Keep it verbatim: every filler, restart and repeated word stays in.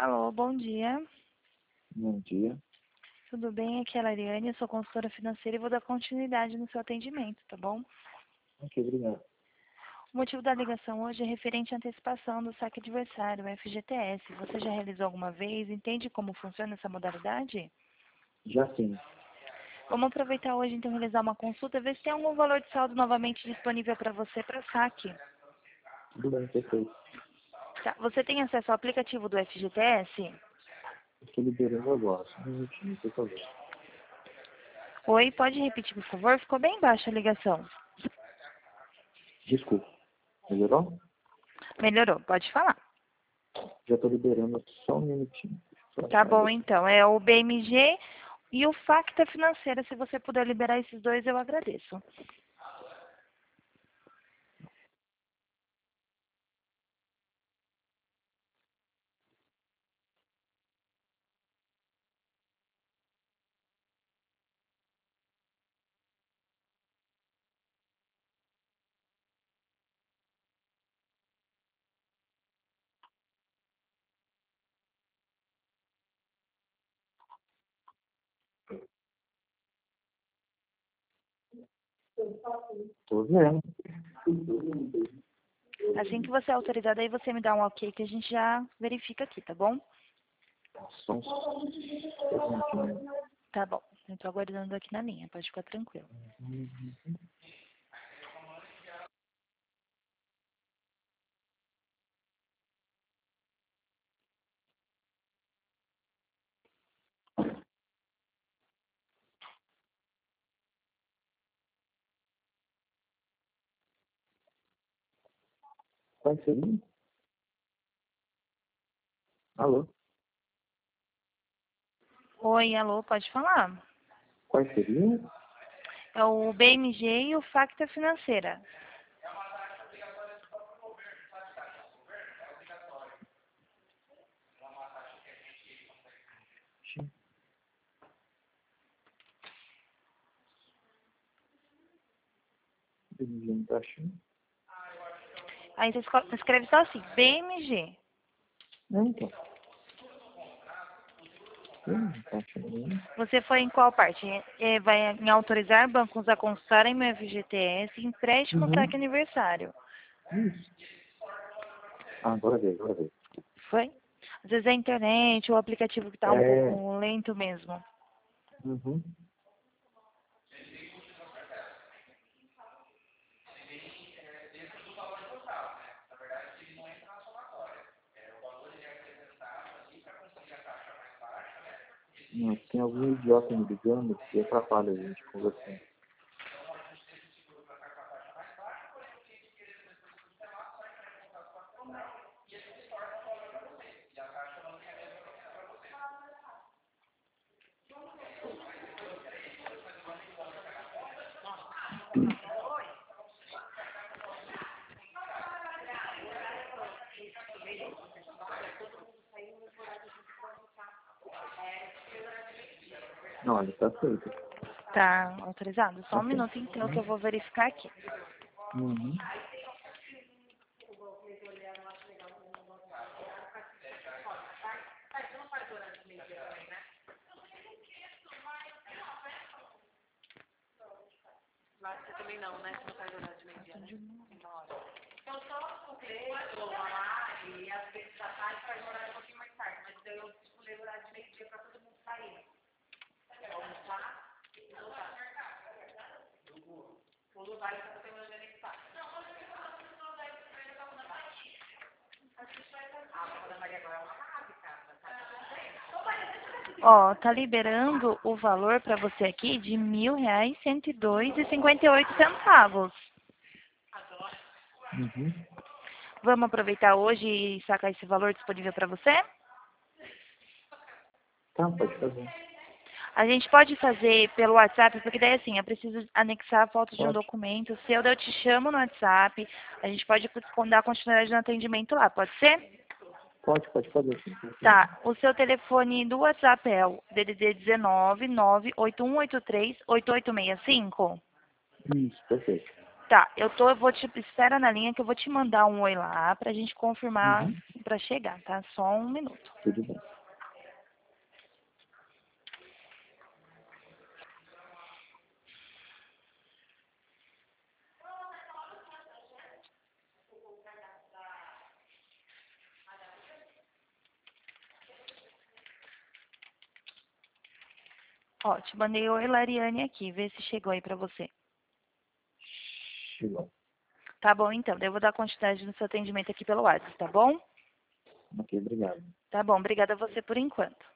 Alô, bom dia. Bom dia. Tudo bem? Aqui é a Lariane, eu sou consultora financeira e vou dar continuidade no seu atendimento, tá bom? Ok, obrigado. O motivo da ligação hoje é referente à antecipação do saque adversário, o F G T S. Você já realizou alguma vez? Entende como funciona essa modalidade? Já sim. Vamos aproveitar hoje, então, realizar uma consulta, ver se tem algum valor de saldo novamente disponível para você para saque. Tudo bem, perfeito. Tá. Você tem acesso ao aplicativo do F G T S? Estou liberando agora. Só um minutinho, por favor. Oi, pode repetir, por favor? Ficou bem baixa a ligação. Desculpa. Melhorou? Melhorou, pode falar. Já estou liberando só um minutinho. Só Tá mais bom, aqui. então. É o B M G e o Facta Financeira. Se você puder liberar esses dois, eu agradeço. Estou vendo. Assim que você é autorizado, aí você me dá um ok que a gente já verifica aqui, tá bom? Só uns dois minutinhos. Tá bom. Eu tô aguardando aqui na linha, pode ficar tranquilo. Quais seriam? Alô? Oi, alô, pode falar? Quais seriam? É o B M G e o Facta Financeira. Não está achando? Aí você esco- escreve só assim, B M G. Não, então. Não está achando nenhum. Você foi em qual parte? É, vai em autorizar bancos a consultarem meu F G T S, empréstimo, Uhum. saque aniversário. Isso. Ah, agora veio, agora veio. Foi? Às vezes é a internet, ou o aplicativo que está um É. pouco lento mesmo. Uhum. Não, tem algum idiota me ligando e atrapalha a gente conversando. Não, olha, tá feito. Tá autorizado? Só um Ok. minuto então que eu vou verificar aqui. Uhum. Ó, tá liberando o valor para você aqui de mil reais, cento e dois e cinquenta e oito centavos. Uhum. Vamos aproveitar hoje e sacar esse valor disponível para você? Tá, pode fazer. A gente pode fazer pelo WhatsApp, porque daí assim, eu preciso anexar a foto de um Pode, documento seu, daí eu te chamo no WhatsApp, a gente pode dar continuidade no atendimento lá, pode ser? pode, pode fazer sim. Perfeito. Tá, o seu telefone do WhatsApp é o D D D dezenove, nove oito um oito três, oito oito seis cinco? Isso, perfeito. Tá, eu tô, eu vou te, espera na linha que eu vou te mandar um oi lá pra gente confirmar Uhum. pra chegar, tá? Só um minuto. Tudo bem. Ó, te mandei o oi Lariane aqui, vê se chegou aí pra você. Chegou. Tá bom, então, daí eu vou dar quantidade no seu atendimento aqui pelo WhatsApp, tá bom? Ok, obrigado. Tá bom, obrigada a você por enquanto.